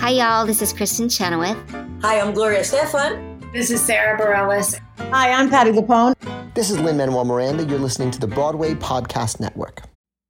Hi, y'all. This is Kristen Chenoweth. Hi, I'm Gloria Stefan. This is Sarah Bareilles. Hi, I'm Patti LuPone. This is Lin-Manuel Miranda. You're listening to the Broadway Podcast Network.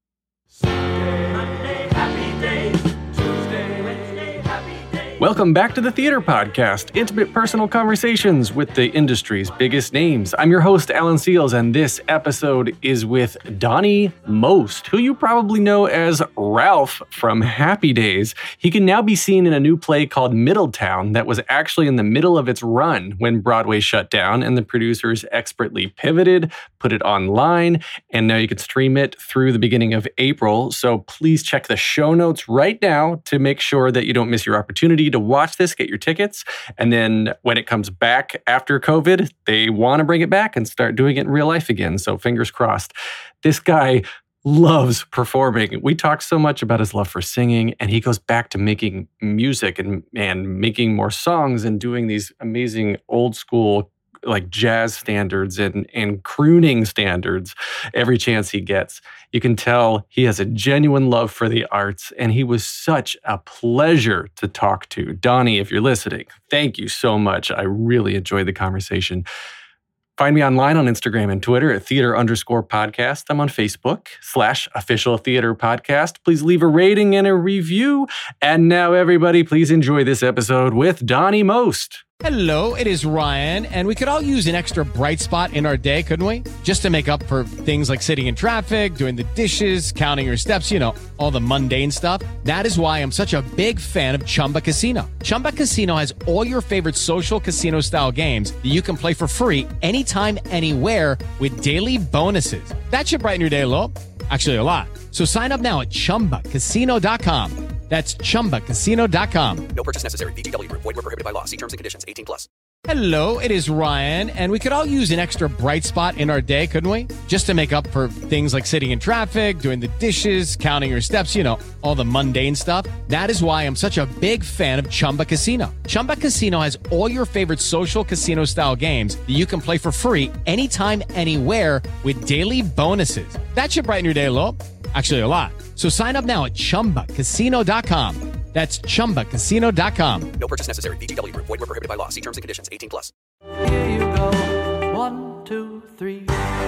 Welcome back to the Theater Podcast, intimate personal conversations with the industry's biggest names. I'm your host, Alan Seals, and this episode is with Donnie Most, who you probably know as Ralph from Happy Days. He can now be seen in a new play called Middletown that was actually in the middle of its run when Broadway shut down, and the producers expertly pivoted, put it online, and now you can stream it through the beginning of April. So please check the show notes right now to make sure that you don't miss your opportunity to watch this, get your tickets, and then when it comes back after COVID, they want to bring it back and start doing it in real life again. So fingers crossed. This guy loves performing. We talk so much about his love for singing, and he goes back to making music and making more songs and doing these amazing old school like jazz standards and crooning standards every chance he gets. You can tell he has a genuine love for the arts, and he was such a pleasure to talk to. Donnie, if you're listening, thank you so much. I really enjoyed the conversation. Find me online on Instagram and Twitter at theater_podcast. I'm on Facebook /official theater podcast. Please leave a rating and a review. And now everybody, please enjoy this episode with Donnie Most. Hello, it is Ryan, and we could all use an extra bright spot in our day, couldn't we? Just to make up for things like sitting in traffic, doing the dishes, counting your steps, you know, all the mundane stuff. That is why I'm such a big fan of Chumba Casino. Chumba Casino has all your favorite social casino-style games that you can play for free anytime, anywhere with daily bonuses. That should brighten your day a little. Actually, a lot. So sign up now at ChumbaCasino.com. That's ChumbaCasino.com. No purchase necessary. VGW Group. Void where prohibited by law. See terms and conditions. 18+. Hello, it is Ryan, and we could all use an extra bright spot in our day, couldn't we? Just to make up for things like sitting in traffic, doing the dishes, counting your steps, you know, all the mundane stuff. That is why I'm such a big fan of Chumba Casino. Chumba Casino has all your favorite social casino-style games that you can play for free anytime, anywhere with daily bonuses. That should brighten your day a little. Actually, a lot. So sign up now at ChumbaCasino.com. That's ChumbaCasino.com. No purchase necessary. VGW Group. Void where prohibited by law. See terms and conditions. 18+. Here you go. 1, 2, 3.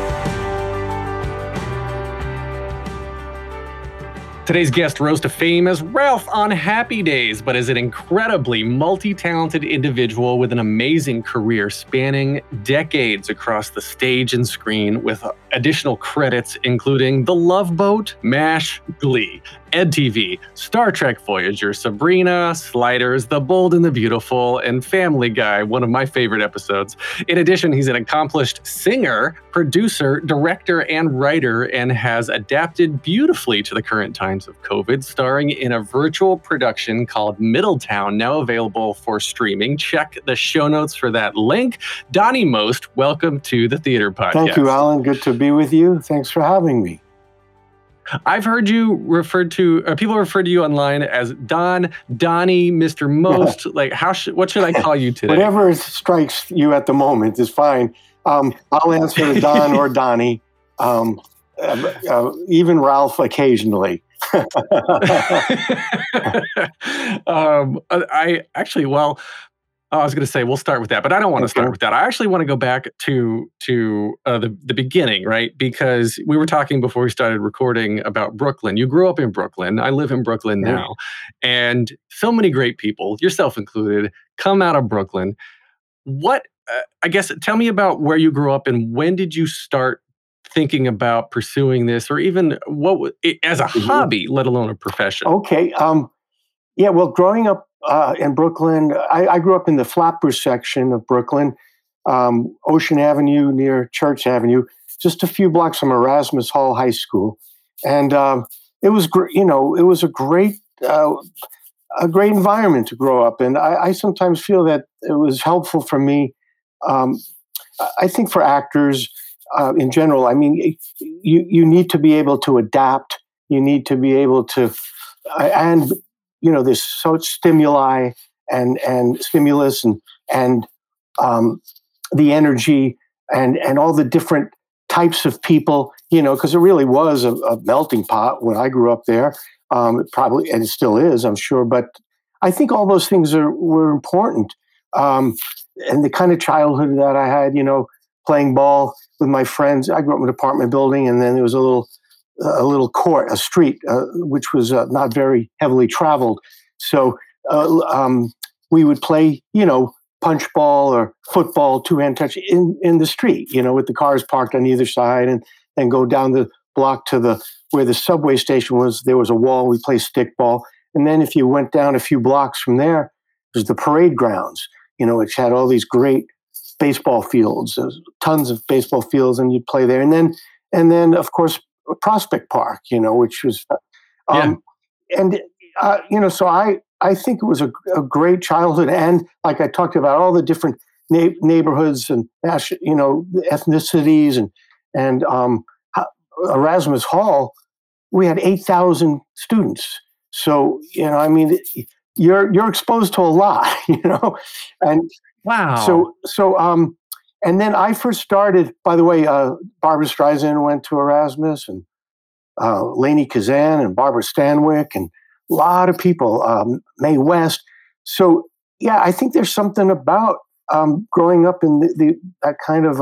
Today's guest rose to fame as Ralph on Happy Days, but is an incredibly multi-talented individual with an amazing career spanning decades across the stage and screen, with additional credits including The Love Boat, MASH, Glee, EdTV, Star Trek Voyager, Sabrina, Sliders, The Bold and the Beautiful, and Family Guy, one of my favorite episodes. In addition, he's an accomplished singer, producer, director, and writer, and has adapted beautifully to the current times of COVID, starring in a virtual production called Middletown, now available for streaming. Check the show notes for that link. Donnie Most, welcome to the Theater Podcast. Thank you, Alan. Good to be with you. Thanks for having me. I've heard you referred to, or people refer to you online as Donnie, Mr. Most. Like, what should I call you today? Whatever strikes you at the moment is fine. I'll answer to Don or Donnie, even Ralph occasionally. I was going to say we'll start with that, but I don't want to start with that. I actually want to go back to the beginning, right? Because we were talking before we started recording about Brooklyn. You grew up in Brooklyn. I live in Brooklyn now, and so many great people, yourself included, come out of Brooklyn. Tell me about where you grew up and when did you start thinking about pursuing this, or even as a hobby, let alone a profession? Okay. Well, growing up in Brooklyn, I grew up in the Flatbush section of Brooklyn, Ocean Avenue near Church Avenue, just a few blocks from Erasmus Hall High School. And it was a great environment to grow up in. I sometimes feel that it was helpful for me. I think for actors in general, I mean, you need to be able to adapt. You need to be able to, and there's such stimuli and stimulus and the energy and all the different types of people, because it really was a melting pot when I grew up there. It probably, and it still is, I'm sure. But I think all those things were important. And the kind of childhood that I had, playing ball with my friends. I grew up in an apartment building, and then there was a little court, a street, which was not very heavily traveled. So we would play, punch ball or football, two-hand touch in the street, with the cars parked on either side, and then go down the block to where the subway station was. There was a wall. We played stickball. And then if you went down a few blocks from there, there's the parade grounds, which had all these great baseball fields, tons of baseball fields, and you'd play there. And then of course, Prospect Park, which was, so I think it was a great childhood. And like I talked about, all the different neighborhoods and, ethnicities and Erasmus Hall, we had 8,000 students. So, you're exposed to a lot, and wow. So, and then I first started, by the way, Barbra Streisand went to Erasmus, and Lainie Kazan and Barbara Stanwyck, and a lot of people, Mae West. So, yeah, I think there's something about growing up in that kind of,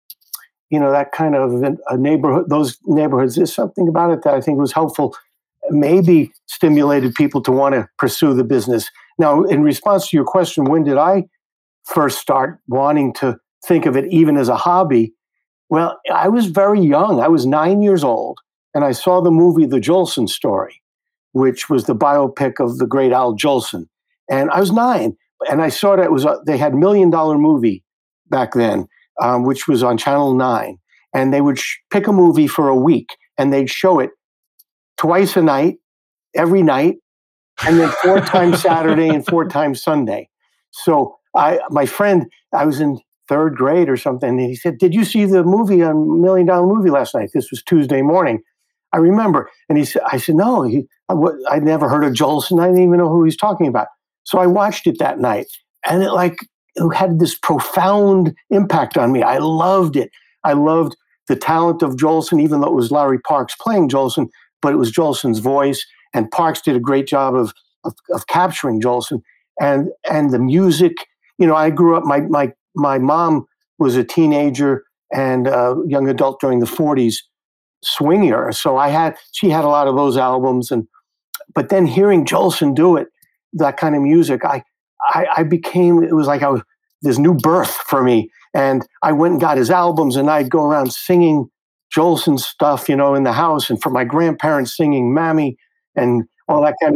a neighborhood, those neighborhoods. There's something about it that I think was helpful, maybe stimulated people to want to pursue the business. Now, in response to your question, when did I first start wanting to think of it even as a hobby? Well, I was very young. I was 9 years old, and I saw the movie The Jolson Story, which was the biopic of the great Al Jolson. And I was 9, and I saw that they had $1 Million movie back then, which was on Channel 9. And they would pick a movie for a week, and they'd show it twice a night, every night, and then 4 times Saturday and 4 times Sunday. So my friend, I was in 3rd grade or something, and he said, "Did you see the movie on $1 Million movie last night?" This was Tuesday morning. I remember. And I said, "No, I'd never heard of Jolson. I didn't even know who he's talking about." So I watched it that night, and it had this profound impact on me. I loved it. I loved the talent of Jolson, even though it was Larry Parks playing Jolson, but it was Jolson's voice, and Parks did a great job of capturing Jolson, and the music. I grew up. My mom was a teenager and a young adult during the 40s swing era, so she had a lot of those albums, but then hearing Jolson do it, that kind of music, I became. It was like this new birth for me, and I went and got his albums, and I'd go around singing Jolson stuff, in the house, and for my grandparents singing Mammy and all that kind of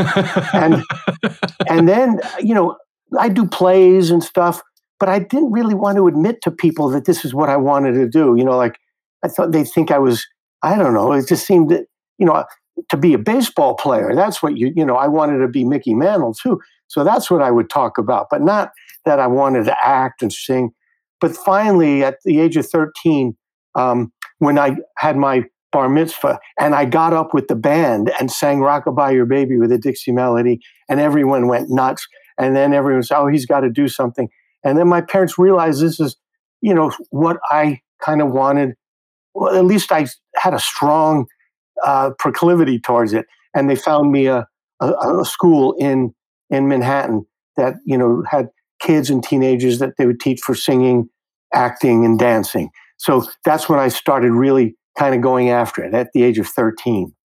stuff. and then, I do plays and stuff, but I didn't really want to admit to people that this is what I wanted to do. I thought they'd think I was, I don't know, it just seemed that, to be a baseball player, that's what I wanted to be Mickey Mantle too. So that's what I would talk about, but not that I wanted to act and sing. But finally, at the age of 13, when I had my bar mitzvah, and I got up with the band and sang Rockabye Your Baby with a Dixie melody, and everyone went nuts. And then everyone said, "Oh, he's got to do something." And then my parents realized this is, what I kind of wanted. Well, at least I had a strong proclivity towards it. And they found me a school in Manhattan that, had kids and teenagers that they would teach for singing, acting, and dancing. So that's when I started really kind of going after it at the age of 13.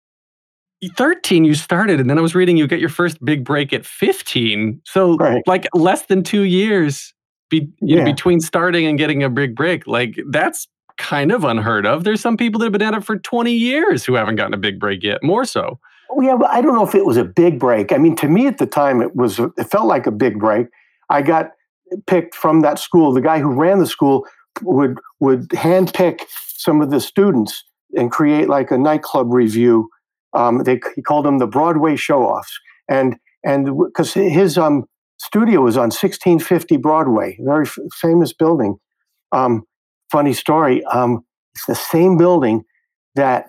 13 you started, and then I was reading you get your first big break at 15. So like less than 2 years between starting and getting a big break. Like that's kind of unheard of. There's some people that have been at it for 20 years who haven't gotten a big break yet, more so. Well, yeah, but I don't know if it was a big break. I mean, to me at the time, it felt like a big break. I got picked from that school. The guy who ran the school would handpick some of the students and create like a nightclub review. He called them the Broadway show-offs. And because his studio was on 1650 Broadway, very famous building. Funny story. It's the same building that,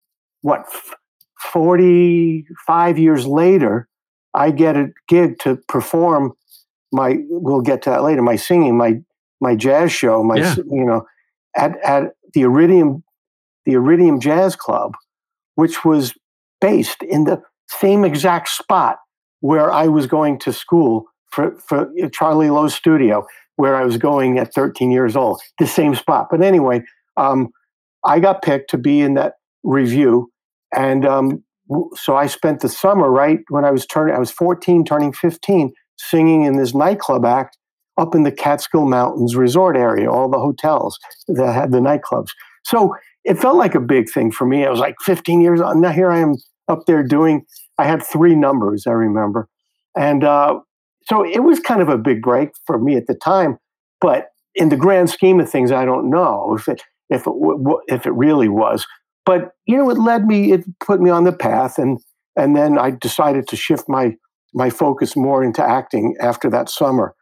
45 years later, I get a gig to perform we'll get to that later, my singing, my jazz show, at the Iridium Jazz Club, which was based in the same exact spot where I was going to school for Charlie Lowe's studio, where I was going at 13 years old, the same spot. But anyway, I got picked to be in that review. And so I spent the summer, right when I was 14, turning 15, singing in this nightclub act up in the Catskill Mountains resort area, all the hotels that had the nightclubs. So it felt like a big thing for me. I was like 15 years old. Now here I am up there I had 3 numbers, I remember. And so it was kind of a big break for me at the time. But in the grand scheme of things, I don't know if it really was. But, it put me on the path. And then I decided to shift my focus more into acting after that summer.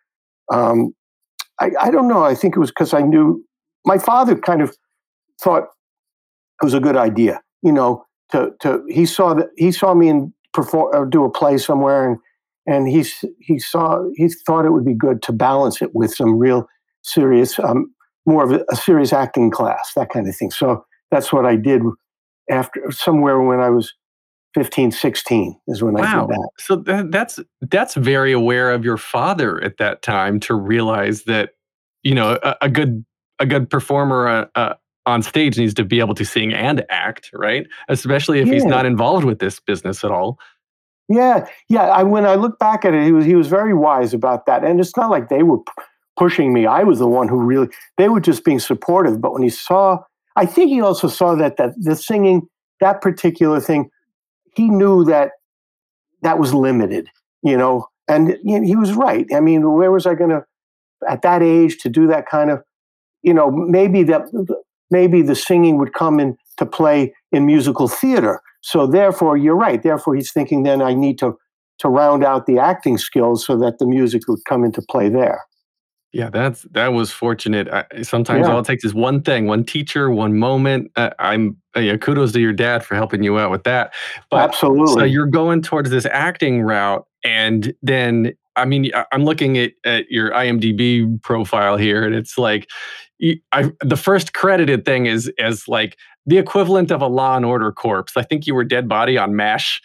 I don't know. I think it was because I knew my father kind of thought it was a good idea, he saw me perform or do a play somewhere, and he thought it would be good to balance it with some real serious, more of a serious acting class, that kind of thing. So that's what I did after somewhere when I was 15, 16 is when I did that. So that's very aware of your father at that time to realize that, a good performer on stage needs to be able to sing and act, right? Especially if he's not involved with this business at all. Yeah. When I look back at it, he was very wise about that. And it's not like they were pushing me. I was the one who they were just being supportive. But when I think he also saw that the singing, that particular thing, he knew that was limited, and he was right. I mean, where was I going to, at that age, to do that kind of, maybe the singing would come into play in musical theater. So therefore, you're right. Therefore, he's thinking then I need to round out the acting skills so that the music would come into play there. Yeah, that was fortunate. Sometimes all it takes is one thing, one teacher, one moment. Kudos to your dad for helping you out with that. But, absolutely. So you're going towards this acting route, and then I'm looking at your IMDb profile here, and it's like the first credited thing is as like the equivalent of a Law and Order corpse. I think you were dead body on MASH.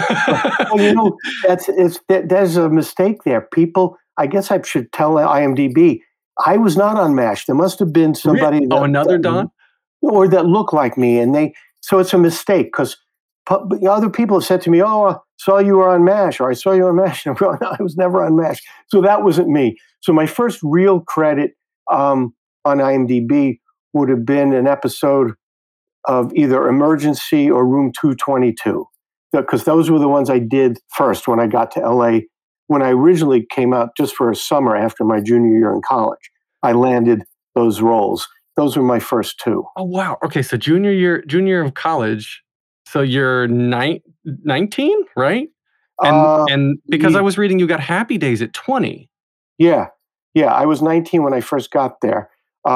Well, there's a mistake there. People. I guess I should tell IMDb. I was not on MASH. There must have been somebody. Another Don? Or that looked like me. And so it's a mistake because other people have said to me, "Oh, I saw you were on MASH," or "I saw you on MASH." And no, I was never on MASH. So that wasn't me. So my first real credit on IMDb would have been an episode of either Emergency or Room 222, because those were the ones I did first when I got to LA. When I originally came out just for a summer after my junior year in college, I landed those roles. Those were my first 2. Oh, wow. Okay, so junior year of college, so you're 19, right? And because I was reading you got Happy Days at 20. Yeah, I was 19 when I first got there.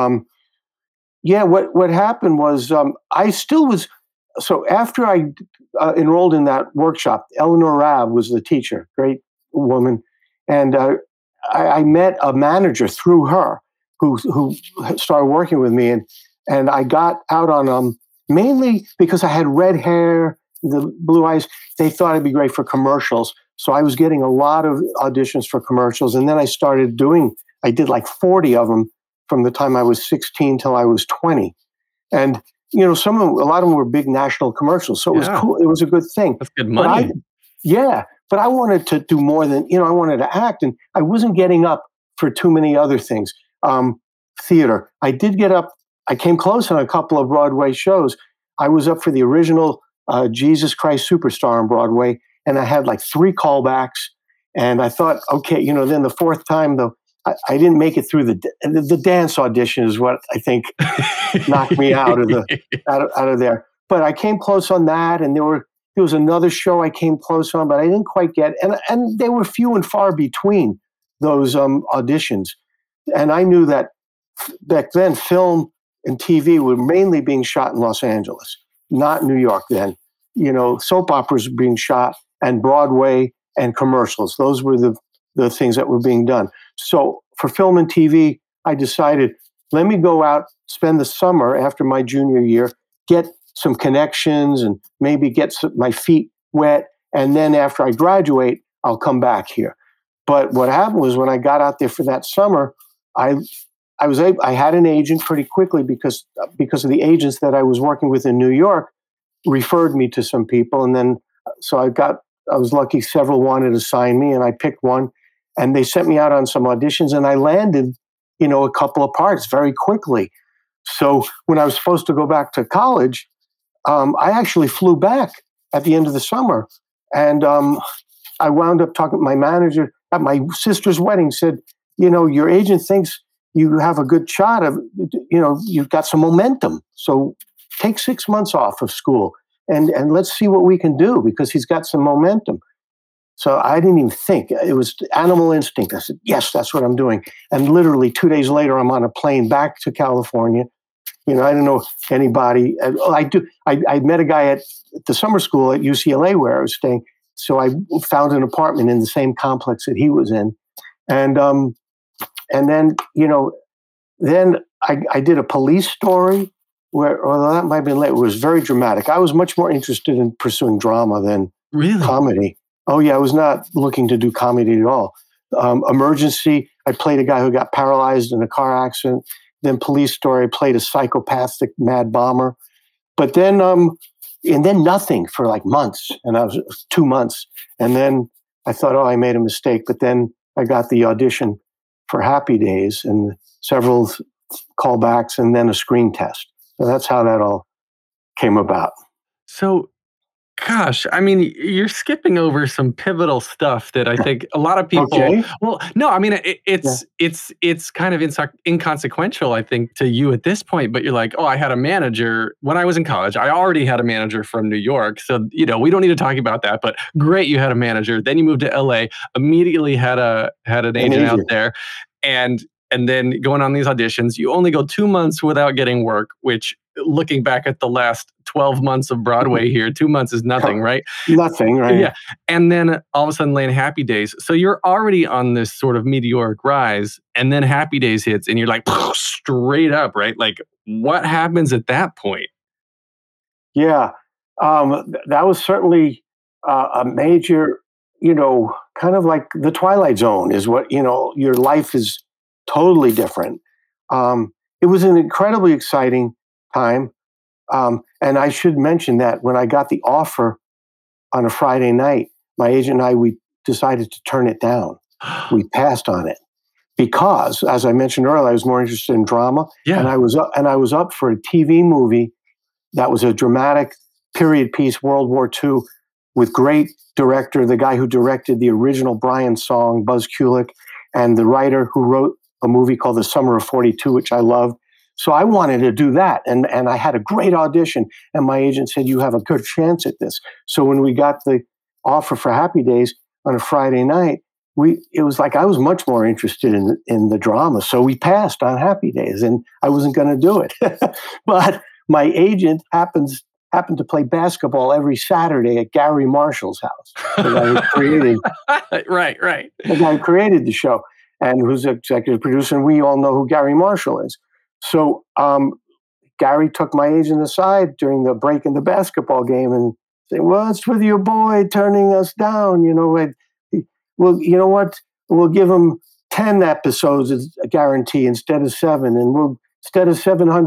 What happened was I still was, so after I enrolled in that workshop, Eleanor Rabb was the teacher, great woman, and I met a manager through her who started working with me, and I got out on mainly because I had red hair, the blue eyes. They thought I'd be great for commercials, so I was getting a lot of auditions for commercials, and then I did like 40 of them from the time I was 16 till I was 20, and a lot of them were big national commercials, so it was cool. It was a good thing. That's good money. But I wanted to do more than, I wanted to act, and I wasn't getting up for too many other things. Theater. I came close on a couple of Broadway shows. I was up for the original Jesus Christ Superstar on Broadway, and I had like 3 callbacks, and I thought, okay, then the 4th time, though, I didn't make it through the dance audition is what I think knocked me out of there. But I came close on that, and there was another show I came close on, but I didn't quite get, and they were few and far between, those auditions. And I knew that back then film and TV were mainly being shot in Los Angeles, not New York then. Soap operas were being shot, and Broadway and commercials. Those were the things that were being done. So for film and TV, I decided, let me go out, spend the summer after my junior year, get some connections and maybe get my feet wet. And then after I graduate, I'll come back here. But what happened was when I got out there for that summer, I had an agent pretty quickly because of the agents that I was working with in New York referred me to some people. And then, so I was lucky several wanted to sign me, and I picked one, and they sent me out on some auditions, and I landed, a couple of parts very quickly. So when I was supposed to go back to college, I actually flew back at the end of the summer. And I wound up talking to my manager at my sister's wedding, said, your agent thinks you have a good shot of, you've got some momentum. So take 6 months off of school and let's see what we can do, because he's got some momentum. So I didn't even think. It was animal instinct. I said, yes, that's what I'm doing. And literally 2 days later, I'm on a plane back to California. I didn't know anybody. I met a guy at the summer school at UCLA where I was staying. So I found an apartment in the same complex that he was in. And then, then I did a police story where, although that might have been late, it was very dramatic. I was much more interested in pursuing drama than comedy. Oh, yeah, I was not looking to do comedy at all. Emergency, I played a guy who got paralyzed in a car accident. Then police story, I played a psychopathic mad bomber. But then, and then nothing for like months. And I was 2 months. And then I thought, I made a mistake. But then I got the audition for Happy Days and several callbacks and then a screen test. So that's how that all came about. So, gosh, I mean, you're skipping over some pivotal stuff that I think a lot of people. Okay. Well, no, I mean, it's kind of inconsequential, I think, to you at this point. But you're like, I had a manager when I was in college. I already had a manager from New York, so we don't need to talk about that. But great, you had a manager. Then you moved to LA. Immediately had an agent out there, and then going on these auditions. You only go 2 months without getting work, which, looking back at the last 12 months of Broadway here, 2 months is nothing, right? Nothing, right? Yeah. And then all of a sudden land Happy Days. So you're already on this sort of meteoric rise, and then Happy Days hits and you're like straight up, right? Like, what happens at that point? Yeah. That was certainly a major, kind of like the Twilight Zone is what, your life is totally different. It was an incredibly exciting time. And I should mention that when I got the offer on a Friday night, my agent and I, we decided to turn it down. We passed on it because, as I mentioned earlier, I was more interested in drama. Yeah. And I was up for a TV movie that was a dramatic period piece, World War II, with great director, the guy who directed the original Brian song, Buzz Kulick, and the writer who wrote a movie called The Summer of 42, which I loved. So I wanted to do that. And I had a great audition. And my agent said, you have a good chance at this. So when we got the offer for Happy Days on a Friday night, it was like I was much more interested in the drama. So we passed on Happy Days, and I wasn't going to do it. But my agent happened to play basketball every Saturday at Gary Marshall's house. The guy who created, right. The guy who created the show and who's executive producer. And we all know who Gary Marshall is. So Gary took my agent aside during the break in the basketball game and said, "What's with your boy turning us down? Well, you know what? We'll give him 10 episodes as a guarantee instead of 7. And instead of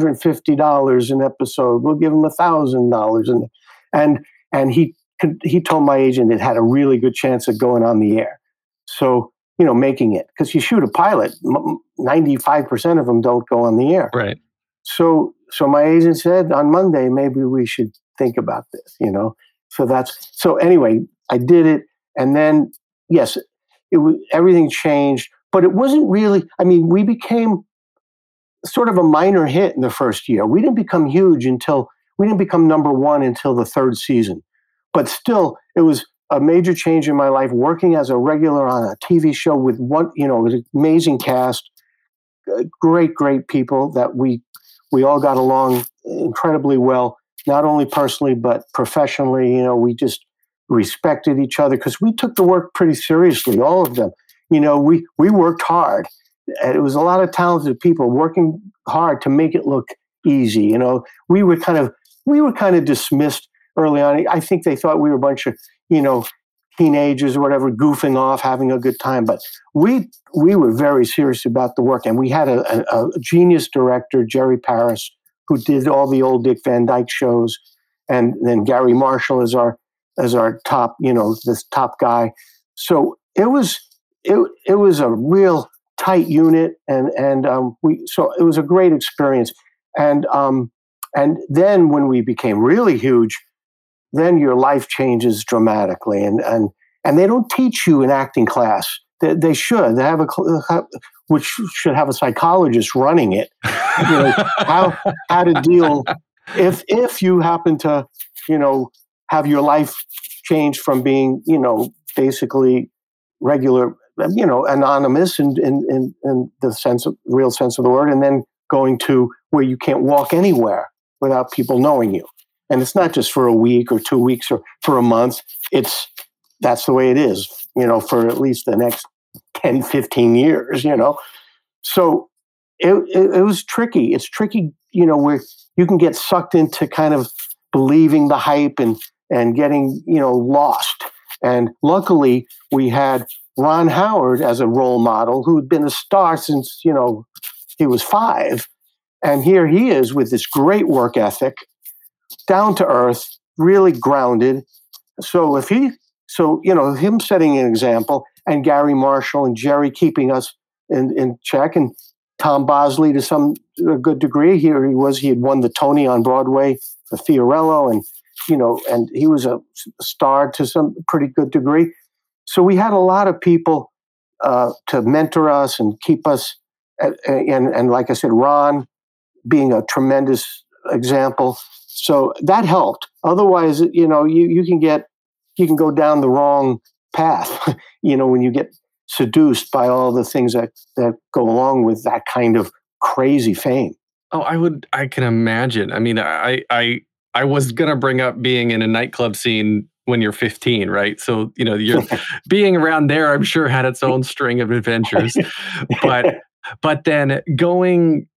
$750 an episode, we'll give him $1,000." And he told my agent it had a really good chance of going on the air. So, making it, because you shoot a pilot, 95% of them don't go on the air. Right. So my agent said on Monday, maybe we should think about this, So anyway, I did it. And then, yes, everything changed, but it wasn't really, we became sort of a minor hit in the first year. We didn't become huge we didn't become number one until the third season. But still, it was a major change in my life, working as a regular on a TV show with an amazing cast, great people that we all got along incredibly well, not only personally, but professionally. We just respected each other because we took the work pretty seriously, all of them. We worked hard. It was a lot of talented people working hard to make it look easy. We were kind of dismissed early on. I think they thought we were a bunch of, teenagers or whatever, goofing off, having a good time. But we were very serious about the work. And we had a genius director, Jerry Paris, who did all the old Dick Van Dyke shows. And then Gary Marshall is our top, this top guy. So it was a real tight unit, and so it was a great experience. And then when we became really huge, then your life changes dramatically. And they don't teach you in acting class. They should. They have which should have a psychologist running it. How to deal if you happen to, have your life change from being, basically regular, anonymous in the real sense of the word, and then going to where you can't walk anywhere without people knowing you. And it's not just for a week or 2 weeks or for a month. That's the way it is, for at least the next 10, 15 years, So it was tricky. It's tricky, where you can get sucked into kind of believing the hype and getting, lost. And luckily we had Ron Howard as a role model who'd been a star since, he was 5. And here he is with this great work ethic, down to earth, really grounded. So him setting an example, and Gary Marshall and Jerry keeping us in check, and Tom Bosley to a good degree. He had won the Tony on Broadway for Fiorello, and he was a star to some pretty good degree. So we had a lot of people to mentor us and keep us, and like I said, Ron being a tremendous example. So that helped. Otherwise, you can go down the wrong path, when you get seduced by all the things that go along with that kind of crazy fame. Oh, I can imagine. I mean, I was going to bring up being in a nightclub scene when you're 15, right? So, you're being around there, I'm sure, had its own string of adventures. But then going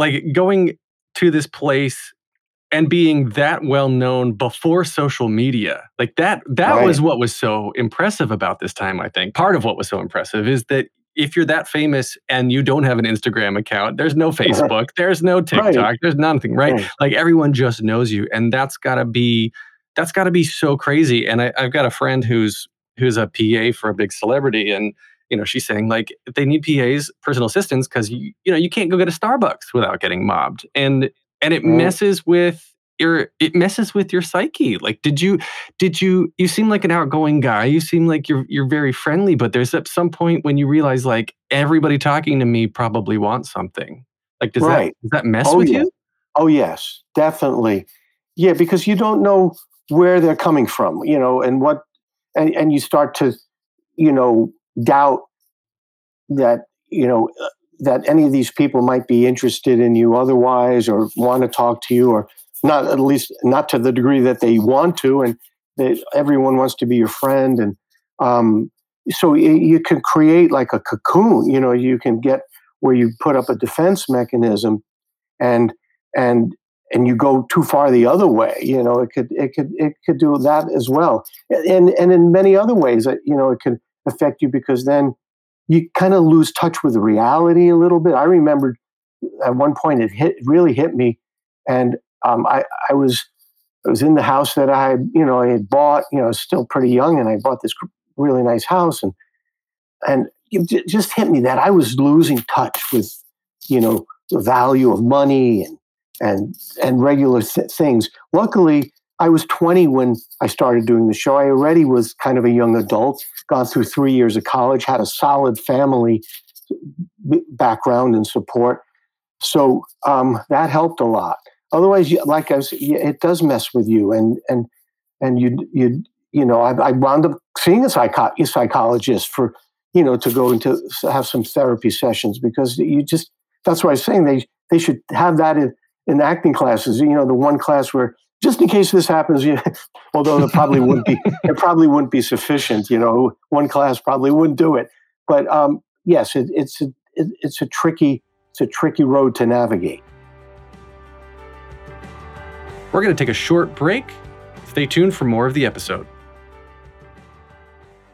to this place and being that well known before social media, like that right. was what was so impressive about this time, I think. Part of what was so impressive is that if you're that famous and you don't have an Instagram account, there's no Facebook, there's no TikTok, right. There's nothing, right? Like everyone just knows you. And that's gotta be so crazy. And I've got a friend who's a PA for a big celebrity, and she's saying like they need PAs, personal assistants, because you can't go get a Starbucks without getting mobbed. And it messes with your psyche. Like, did you seem like an outgoing guy. You seem like you're very friendly, but there's at some point when you realize like everybody talking to me probably wants something. Like, does that mess with you? Oh, yes, definitely. Yeah, because you don't know where they're coming from, and what, and you start to, doubt that, that any of these people might be interested in you otherwise, or want to talk to you, or not, at least not to the degree that they want to, and that everyone wants to be your friend. And so you can create like a cocoon, you can get where you put up a defense mechanism, and you go too far the other way. It could do that as well. And in many other ways, it can affect you, because then you kind of lose touch with reality a little bit. I remember at one point it really hit me, and I was in the house that I had bought. I was still pretty young, and I bought this really nice house, and it just hit me that I was losing touch with the value of money and regular things. Luckily, I was 20 when I started doing the show. I already was kind of a young adult, gone through 3 years of college, had a solid family background and support. So that helped a lot. Otherwise, like I said, it does mess with you. And I wound up seeing a psychologist for, to go into have some therapy sessions, because that's what I was saying. They should have that in acting classes, the one class where, just in case this happens, although it probably wouldn't be sufficient. One class probably wouldn't do it. But yes, it's a tricky road to navigate. We're going to take a short break. Stay tuned for more of the episode.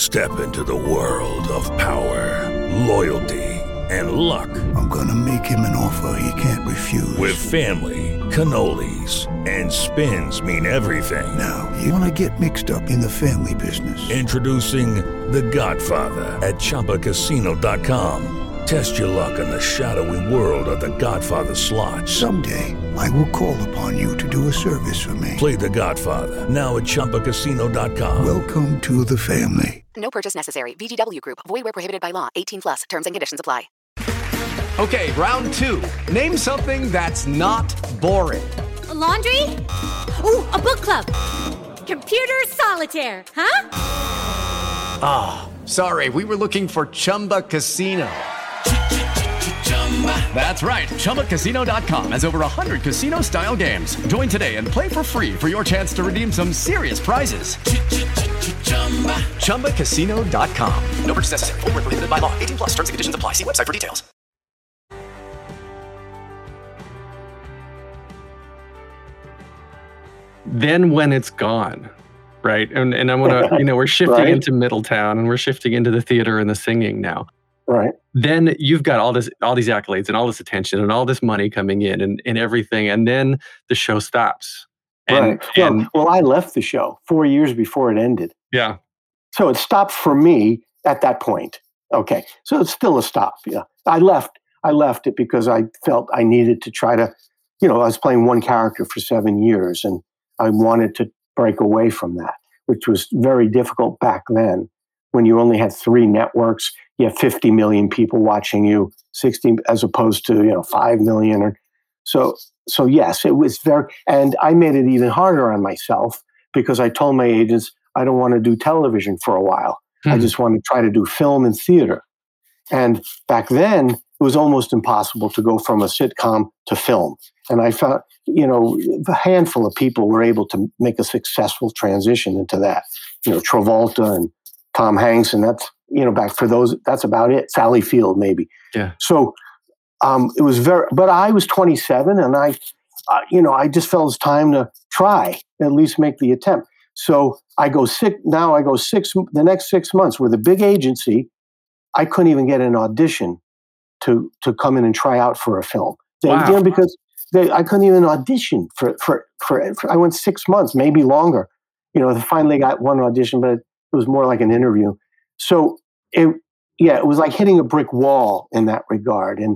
Step into the world of power, loyalty, and luck. I'm gonna make him an offer he can't refuse. With family, cannolis, and spins mean everything. Now, you wanna get mixed up in the family business. Introducing The Godfather at ChumbaCasino.com. Test your luck in the shadowy world of The Godfather slot. Someday, I will call upon you to do a service for me. Play The Godfather, now at ChumbaCasino.com. Welcome to the family. No purchase necessary. VGW Group. Void where prohibited by law. 18+. Terms and conditions apply. Okay, round two. Name something that's not boring. A laundry? Ooh, a book club. Computer solitaire, huh? Ah, oh, sorry. We were looking for Chumba Casino. That's right. ChumbaCasino.com has over 100 casino-style games. Join today and play for free for your chance to redeem some serious prizes. ChumbaCasino.com. No purchase necessary. Void where prohibited by law. 18+. Terms and conditions apply. See website for details. Then when it's gone, right? And I want to, we're shifting right. into Middletown, and we're shifting into the theater and the singing now. Right. Then you've got all these accolades and all this attention and all this money coming in and everything, and then the show stops. Right. Well, I left the show 4 years before it ended. Yeah. So it stopped for me at that point. Okay. So it's still a stop. Yeah. I left it because I felt I needed to try to, I was playing one character for 7 years, and I wanted to break away from that, which was very difficult back then when you only had 3 networks. You have 50 million people watching you, 60 as opposed to 5 million. Or so yes, it was and I made it even harder on myself because I told my agents I don't want to do television for a while. I just want to try to do film and theater. And back then, it was almost impossible to go from a sitcom to film. And I found, a handful of people were able to make a successful transition into that. Travolta and Tom Hanks, and that's, back for those, that's about it. Sally Field, maybe. Yeah. So it was but I was 27, and I just felt it's time to try, at least make the attempt. So the next 6 months with a big agency, I couldn't even get an audition to come in and try out for a film. Wow. Because I couldn't even audition for I went 6 months, maybe longer. I finally got one audition, but it was more like an interview. So it was like hitting a brick wall in that regard. And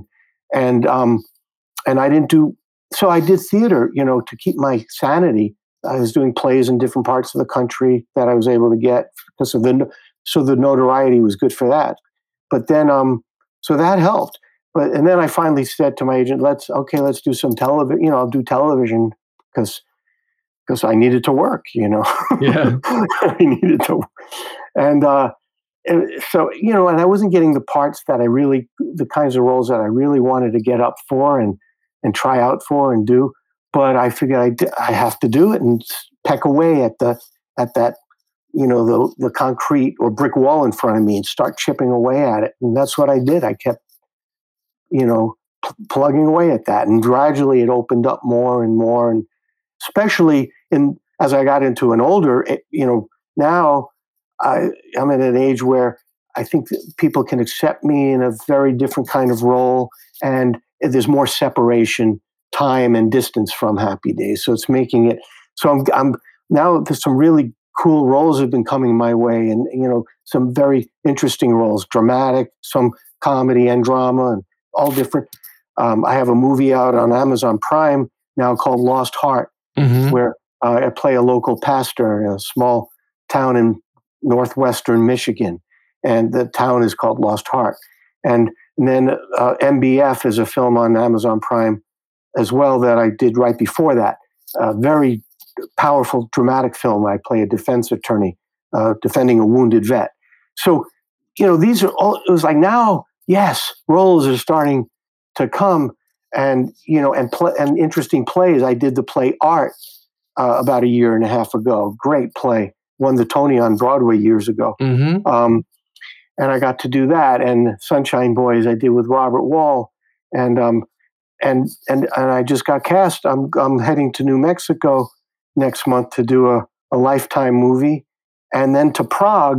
I didn't do, so I did theater, to keep my sanity. I was doing plays in different parts of the country that I was able to get because of so the notoriety was good for that. But then, so that helped. And then I finally said to my agent, let's do some television, I'll do television because I needed to work, Yeah. I needed to work. And so, and I wasn't getting the parts that the kinds of roles that I really wanted to get up for and try out for and do. But I figured I have to do it and peck away at that, the concrete or brick wall in front of me and start chipping away at it. And that's what I did. I kept, plugging away at that. And gradually it opened up more and more. And especially as I got into an older, now I'm at an age where I think that people can accept me in a very different kind of role. And there's more separation, time and distance from Happy Days. So it's making it, so I'm now there's some really cool roles have been coming my way, and some very interesting roles, dramatic, some comedy and drama, and all different. I have a movie out on Amazon Prime now called Lost Heart, where I play a local pastor in a small town in northwestern Michigan, and the town is called Lost Heart. And then MBF is a film on Amazon Prime as well that I did right before that. Very powerful, dramatic film. I play a defense attorney defending a wounded vet. So, these are all, it was like now, yes, roles are starting to come and interesting plays. I did the play Art about a year and a half ago. Great play. Won the Tony on Broadway years ago. And I got to do that. And Sunshine Boys I did with Robert Wall. And I just got cast. I'm heading to New Mexico next month to do a Lifetime movie, and then to Prague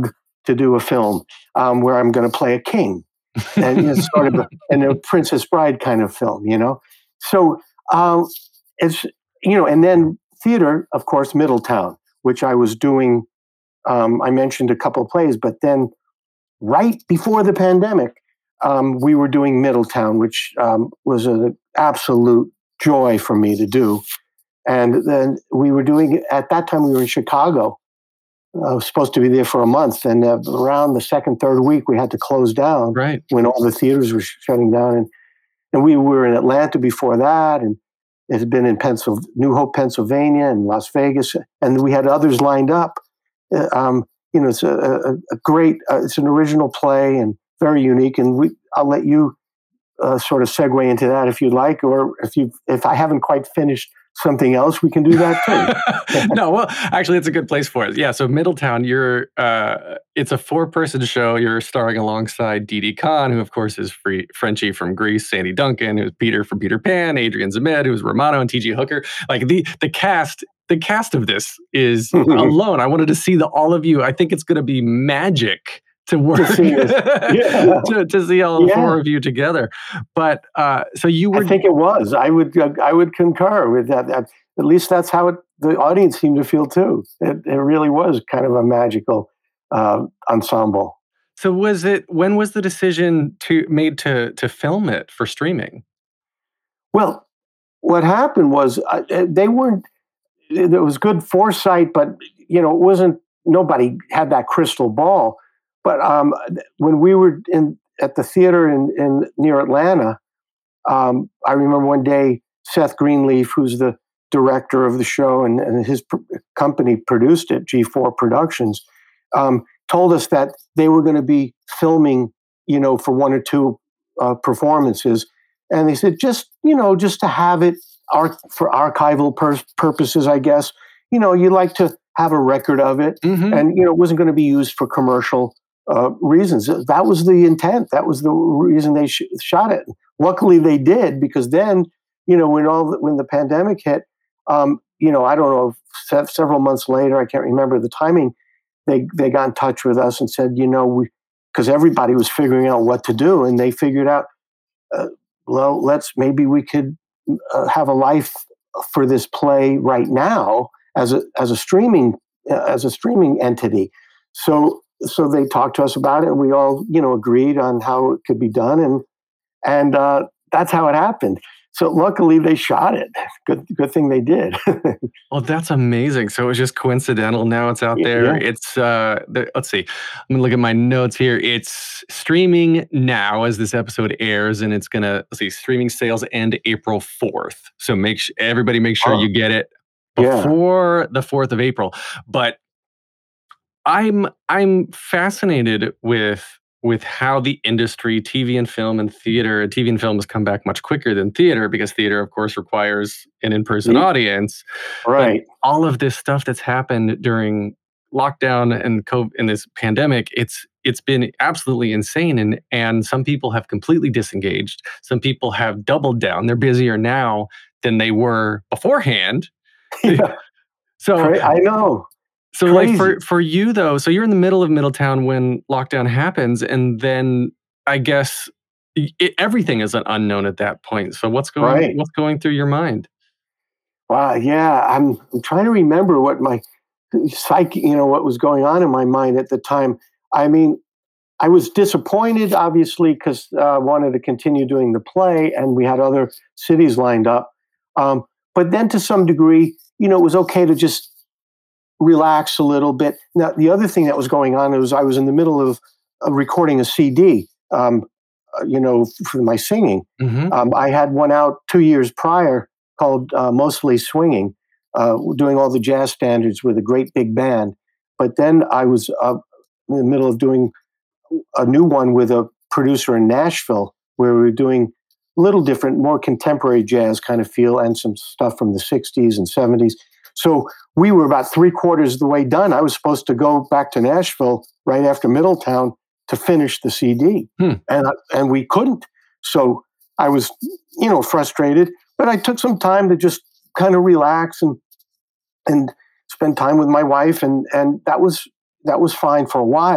to do a film where I'm going to play a king, and it's sort of a Princess Bride kind of film, So it's and then theater, of course, Middletown, which I was doing. I mentioned a couple of plays, but then right before the pandemic, we were doing Middletown, which was an absolute joy for me to do. And then we were doing, at that time, we were in Chicago. I was supposed to be there for a month. And around the second, third week, we had to close down when all the theaters were shutting down. And we were in Atlanta before that. And it had been in New Hope, Pennsylvania, and Las Vegas. And we had others lined up. It's a great, it's an original play and very unique. And I'll let you sort of segue into that if you'd like, or if I haven't quite finished something else, we can do that too. No, well, actually, it's a good place for it. Yeah, so Middletown, it's a 4-person show. You're starring alongside Didi Khan, who, of course, is Frenchie from Grease, Sandy Duncan, who's Peter from Peter Pan, Adrian Zemed, who's Romano, and T.G. Hooker. Like, the cast of this is alone. I wanted to see all of you. I think it's going to be magic to work to see all 4 of you together. But so you were. I think it was. I would concur with that. At least that's how the audience seemed to feel too. It really was kind of a magical ensemble. So when was the decision made to film it for streaming? Well, what happened was they weren't. It was good foresight, but it wasn't. Nobody had that crystal ball. But when we were at the theater in near Atlanta, I remember one day Seth Greenleaf, who's the director of the show and his company produced it, G4 Productions, told us that they were going to be filming, for 1 or 2 performances, and they said just to have it for archival purposes, I guess. You like to have a record of it, and it wasn't going to be used for commercial reasons. That was the intent. That was the reason they shot it. Luckily, they did, because then, when the pandemic hit, I don't know, several months later, I can't remember the timing, they got in touch with us and said, because everybody was figuring out what to do, and they figured out, maybe we could have a life for this play right now as a streaming entity. So they talked to us about it, and we all, agreed on how it could be done, and that's how it happened. So luckily, they shot it. Good thing they did. Well, that's amazing. So it was just coincidental. Now it's out there. Yeah. It's let's see. I'm gonna look at my notes here. It's streaming now as this episode airs, and it's gonna streaming sales end April 4th. So everybody make sure you get it before the 4th of April. But I'm fascinated with how the industry, TV and film and theater, TV and film has come back much quicker than theater, because theater, of course, requires an in-person audience. Right. But all of this stuff that's happened during lockdown and COVID and this pandemic, it's been absolutely insane. And some people have completely disengaged. Some people have doubled down. They're busier now than they were beforehand. Yeah. So I know. So Crazy. like for you though, so you're in the middle of Middletown when lockdown happens, and then I guess everything is an unknown at that point. So what's going through your mind? Wow, yeah, I'm trying to remember what my psyche, what was going on in my mind at the time. I mean, I was disappointed, obviously, because I wanted to continue doing the play, and we had other cities lined up. But then to some degree, it was okay to just relax a little bit. Now, the other thing that was going on was I was in the middle of recording a CD, for my singing. I had one out 2 years prior called Mostly Swinging, doing all the jazz standards with a great big band. But then I was in the middle of doing a new one with a producer in Nashville, where we were doing a little different, more contemporary jazz kind of feel, and some stuff from the 60s and 70s. So we were about 3/4 of the way done. I was supposed to go back to Nashville right after Middletown to finish the CD, and we couldn't. So I was, frustrated. But I took some time to just kind of relax and spend time with my wife, and that was fine for a while.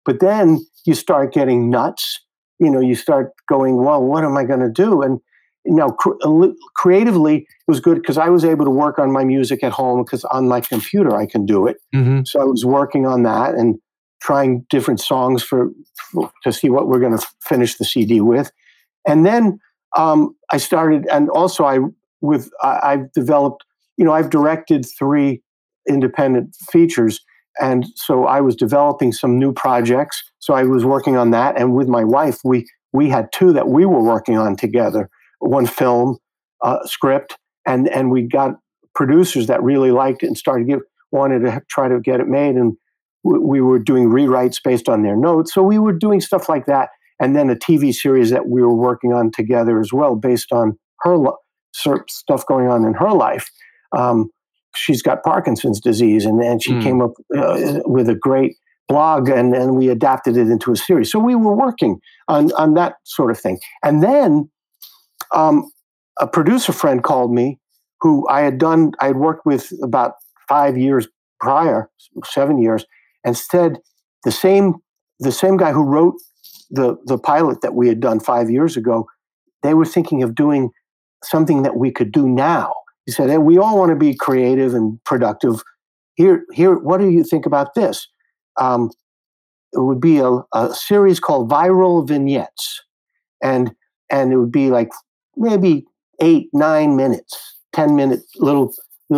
But then you start getting nuts. You start going, well, what am I going to do? And creatively, it was good because I was able to work on my music at home because on my computer I can do it. Mm-hmm. So I was working on that and trying different songs to see what we're going to finish the CD with. And then I started, and also I've developed, I've directed 3 independent features. And so I was developing some new projects. So I was working on that. And with my wife, we had 2 that we were working on together, one film script. And we got producers that really liked it and wanted to try to get it made. And we were doing rewrites based on their notes. So we were doing stuff like that. And then a TV series that we were working on together as well, based on her stuff going on in her life. She's got Parkinson's disease, and she came up with a great blog, and we adapted it into a series. So we were working on that sort of thing. And then a producer friend called me, who I had worked with about 5 years prior, 7 years, and said the same guy who wrote the pilot that we had done 5 years ago, they were thinking of doing something that we could do now. He said, hey, we all want to be creative and productive. Here, what do you think about this? It would be a series called Viral Vignettes. And it would be like maybe 8, 9 minutes, 10-minute little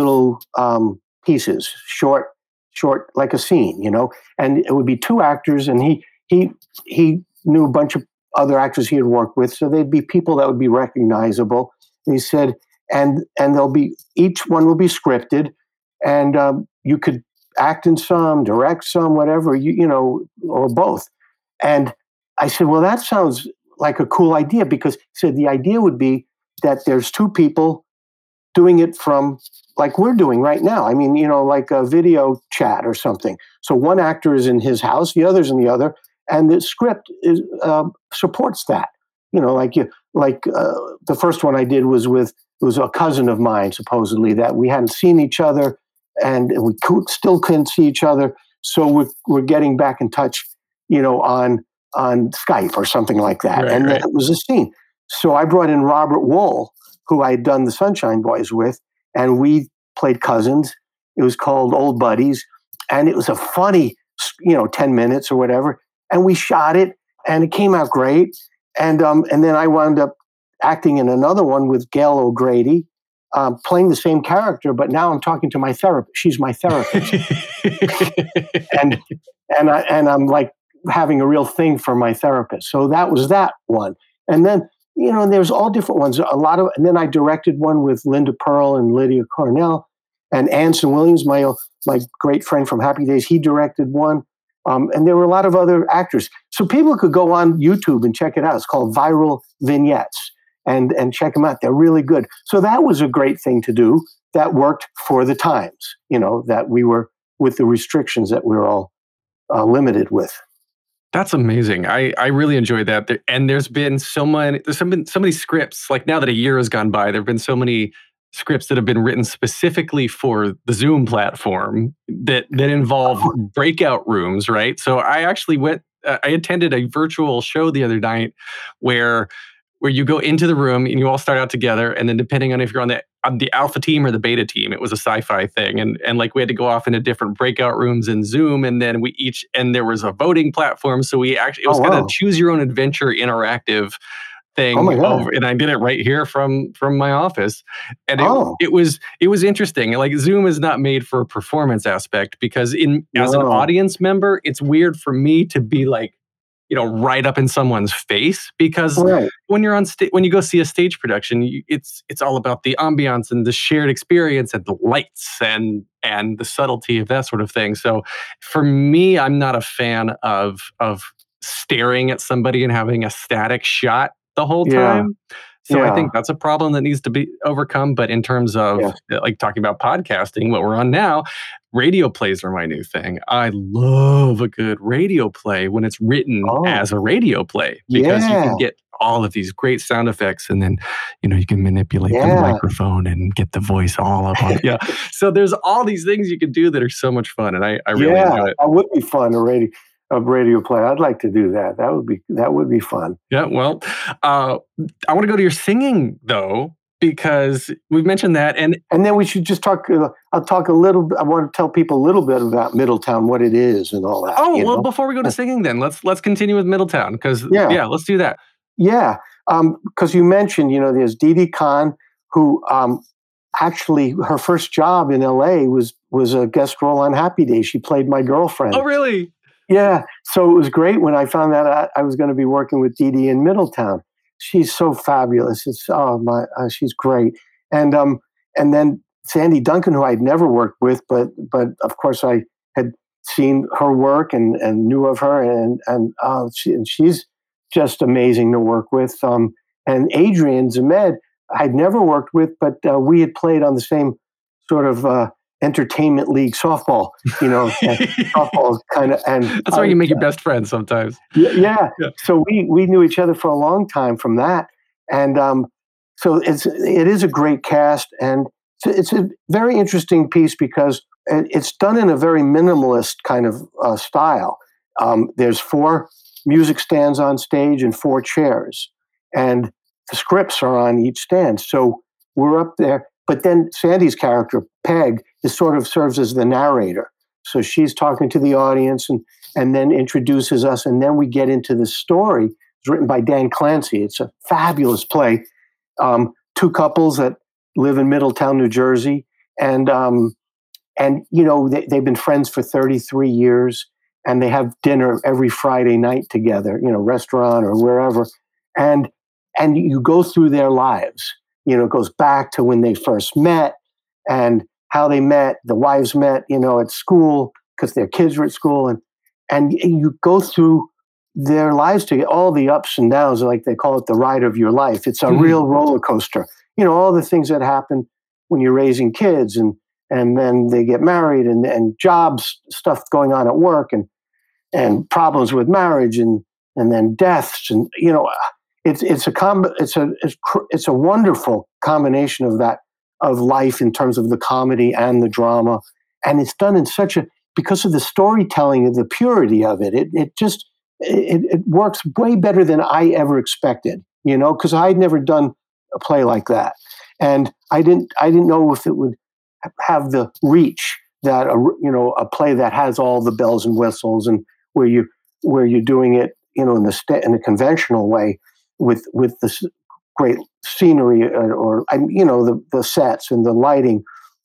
pieces, short, like a scene, and it would be 2 actors, and he knew a bunch of other actors he had worked with. So they'd be people that would be recognizable. And he said, and each one will be scripted, and you could act in some, direct some, whatever, or both. And I said, well, that sounds like a cool idea, because he said the idea would be that there's 2 people doing it from like we're doing right now. I mean, like a video chat or something. So one actor is in his house, the other's in the other, and the script supports that. The first one I did was a cousin of mine, supposedly, that we hadn't seen each other, and we still couldn't see each other. So we're getting back in touch, on Skype or something like that. Right, and right. It was a scene. So I brought in Robert Wool, who I had done the Sunshine Boys with, and we played cousins. It was called Old Buddies, and it was a funny, 10 minutes or whatever. And we shot it, and it came out great. And then I wound up acting in another one with Gail O'Grady, playing the same character, but now I'm talking to my therapist. She's my therapist, and I'm like having a real thing for my therapist. So that was that one. And then there's all different ones. And then I directed one with Linda Pearl and Lydia Cornell, and Anson Williams, my great friend from Happy Days. He directed one. And there were a lot of other actors. So people could go on YouTube and check it out. It's called Viral Vignettes, and check them out. They're really good. So that was a great thing to do. That worked for the times, that we were with the restrictions that we were all limited with. That's amazing. I really enjoyed that. And there's been so many scripts, like now that a year has gone by, there have been so many scripts that have been written specifically for the Zoom platform that involve breakout rooms, right? So I actually I attended a virtual show the other night where you go into the room and you all start out together, and then depending on if you're on the alpha team or the beta team, it was a sci-fi thing, and like we had to go off into different breakout rooms in Zoom, and then and there was a voting platform, so it was kind of choose your own adventure interactive thing. Oh my God. And I did it right here from my office, and it was interesting. Like, Zoom is not made for a performance aspect, because as an audience member, it's weird for me to be like, right up in someone's face, because when you're on when you go see a stage production, it's all about the ambiance and the shared experience and the lights and the subtlety of that sort of thing. So for me, I'm not a fan of staring at somebody and having a static shot the whole time. So I think that's a problem that needs to be overcome. But in terms of like talking about podcasting, what we're on now, radio plays are my new thing. I love a good radio play when it's written as a radio play, because you can get all of these great sound effects, and then you can manipulate the microphone and get the voice all up on it. So there's all these things you can do that are so much fun, and I really enjoy it. It would be fun, a a radio play. I'd like to do that. That would be fun. Yeah. Well, I want to go to your singing though, because we've mentioned that, and then we should just talk. I'll talk a little. I want to tell people a little bit about Middletown, what it is, and all that. Oh, well, before we go to singing, then let's continue with Middletown, because let's do that. Yeah, because you mentioned, there's Dee Dee Kahn, who actually her first job in L.A. was a guest role on Happy Days. She played my girlfriend. Oh, really? Yeah. So it was great when I found out I was going to be working with Dee Dee in Middletown. She's so fabulous. She's great. And then Sandy Duncan, who I'd never worked with, but of course I had seen her work and knew of her, and she's just amazing to work with. And Adrian Zemed, I'd never worked with, but we had played on the same sort of entertainment league softball, softball kind of. And that's where you make your best friends sometimes. Yeah. So we knew each other for a long time from that, and so it is a great cast, and it's a very interesting piece because it's done in a very minimalist kind of style. There's 4 music stands on stage and 4 chairs, and the scripts are on each stand. So we're up there. But then Sandy's character, Peg, sort of serves as the narrator. So she's talking to the audience and then introduces us. And then we get into the story. It's written by Dan Clancy. It's a fabulous play. 2 couples that live in Middletown, New Jersey. And they've been friends for 33 years. And they have dinner every Friday night together, restaurant or wherever. And you go through their lives. It goes back to when they first met and how they met. The wives met, at school because their kids were at school. And you go through their lives to get all the ups and downs, like they call it the ride of your life. It's a real roller coaster. All the things that happen when you're raising kids and then they get married and jobs, stuff going on at work and problems with marriage and then deaths. And, it's a wonderful combination of that, of life in terms of the comedy and the drama. And it's done in because of the storytelling and the purity of it, it works way better than I ever expected, because I'd never done a play like that. And I didn't know if it would have the reach that, a play that has all the bells and whistles and where you're doing it, in a conventional way with this great scenery or the sets and the lighting.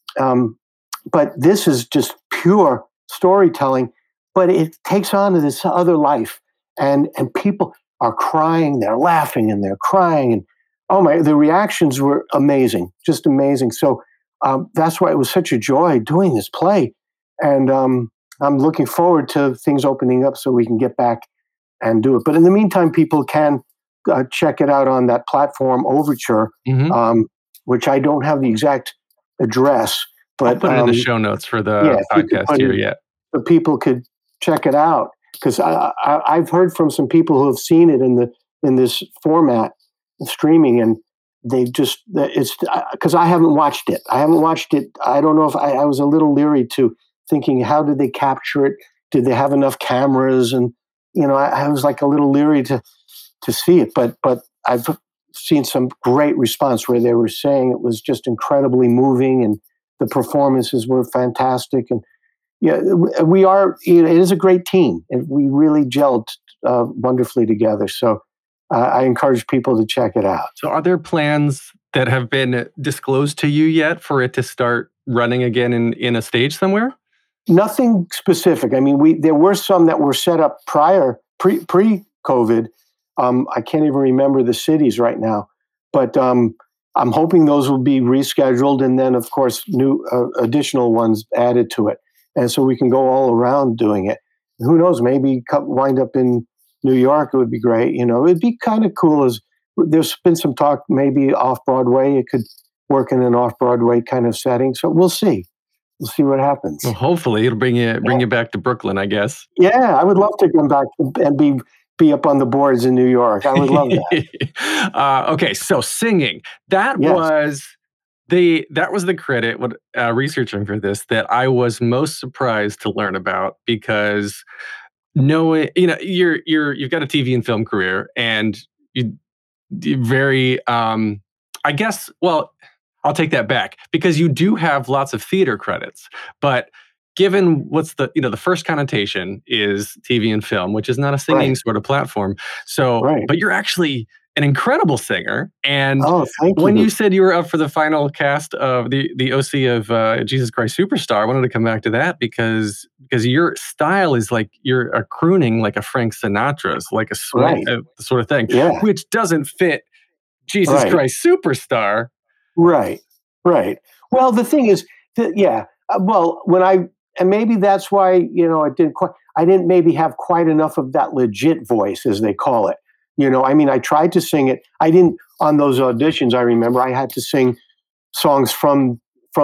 But this is just pure storytelling, but it takes on this other life. And people are crying, they're laughing, and they're crying. And the reactions were amazing, just amazing. So that's why it was such a joy doing this play. And I'm looking forward to things opening up so we can get back and do it. But in the meantime, people can check it out on that platform, Overture, which I don't have the exact address. But I'll put it in the show notes for the podcast here. Yeah, so people could check it out, because I've heard from some people who have seen it in this format, streaming, and it's because I haven't watched it. I don't know if I was a little leery to thinking, how did they capture it? Did they have enough cameras? And I was like a little leery to see it, but I've seen some great response where they were saying it was just incredibly moving and the performances were fantastic. And we are, it is a great team, and we really gelled wonderfully together. So I encourage people to check it out. So are there plans that have been disclosed to you yet for it to start running again in a stage somewhere? Nothing specific. I mean, there were some that were set up pre-COVID. I can't even remember the cities right now, but I'm hoping those will be rescheduled, and then, of course, new additional ones added to it, and so we can go all around doing it. Who knows? Maybe wind up in New York. It would be great. It'd be kind of cool. As there's been some talk, maybe off Broadway. It could work in an off Broadway kind of setting. So we'll see. We'll see what happens. Well, hopefully, it'll bring you back to Brooklyn, I guess. Yeah, I would love to come back and be up on the boards in New York. I would love that. Okay, so singing. That was the credit, researching for this, that I was most surprised to learn about, because knowing, you've got a TV and film career, and you're very, I guess, well, I'll take that back, because you do have lots of theater credits, but given what's the first connotation is TV and film, which is not a singing sort of platform. So, but you're actually an incredible singer. And when you said you were up for the final cast of the OC of Jesus Christ Superstar, I wanted to come back to that because your style is like you're a crooning like a Frank Sinatra's, like a sort of thing, which doesn't fit Jesus Christ Superstar. Right. Well, the thing is that, and maybe that's why, I didn't maybe have quite enough of that legit voice, as they call it. I tried to sing it. I didn't, on those auditions, I remember I had to sing songs from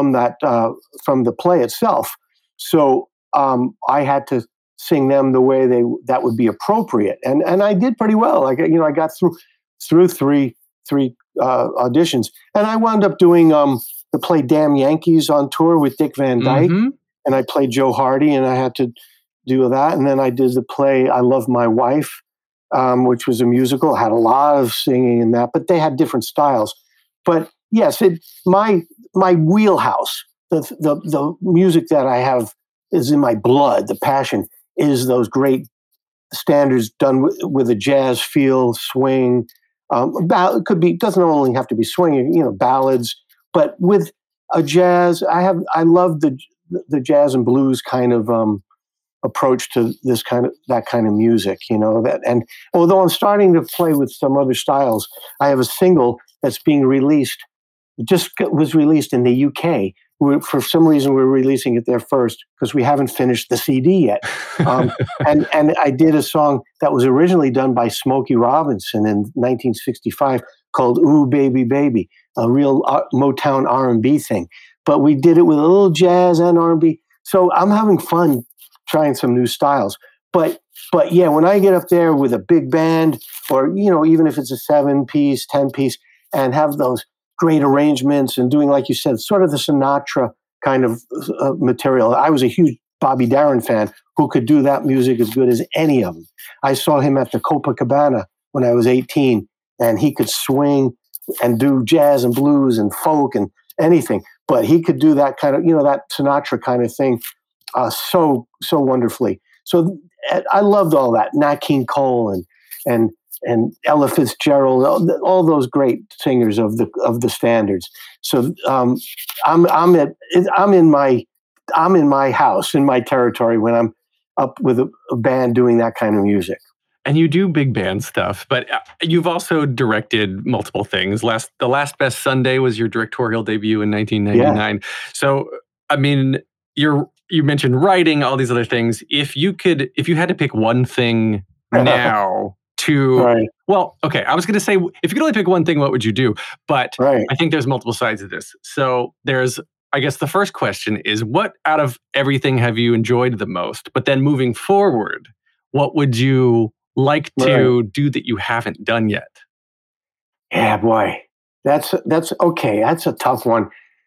the play itself. So I had to sing them the way that would be appropriate. And I did pretty well. I got through three auditions. And I wound up doing the play Damn Yankees on tour with Dick Van Dyke. Mm-hmm. And I played Joe Hardy, and I had to do that. And then I did the play I Love My Wife, which was a musical. I had a lot of singing in that, but they had different styles. But yes, my wheelhouse, the music that I have is in my blood. The passion is those great standards done with a jazz feel, swing. It could be, doesn't only have to be swinging, ballads, but with a jazz. I love the jazz and blues kind of approach to that kind of music, and although I'm starting to play with some other styles, I have a single that's being released. It just was released in the UK. For some reason, we're releasing it there first because we haven't finished the CD yet. And I did a song that was originally done by Smokey Robinson in 1965 called "Ooh Baby Baby," a real Motown R&B thing. But we did it with a little jazz and R&B. So I'm having fun trying some new styles. But yeah, when I get up there with a big band, or even if it's a 7-piece, 10-piece, and have those great arrangements and doing, like you said, sort of the Sinatra kind of material. I was a huge Bobby Darin fan who could do that music as good as any of them. I saw him at the Copacabana when I was 18, and he could swing and do jazz and blues and folk and anything. But he could do that kind of, that Sinatra kind of thing so wonderfully. So I loved all that. Nat King Cole and Ella Fitzgerald, all those great singers of the standards. So I'm in my house, in my territory, when I'm up with a band doing that kind of music. And you do big band stuff, but you've also directed multiple things. The Last Best Sunday was your directorial debut in 1999. Yeah. So, I mean, you mentioned writing, all these other things. If you had to pick one thing now to, well, okay, I was going to say, if you could only pick one thing, what would you do? But I think there's multiple sides of this. So I guess the first question is, what out of everything have you enjoyed the most? But then moving forward, what would you like to do that you haven't done yet? Yeah, boy, that's okay. That's a tough one.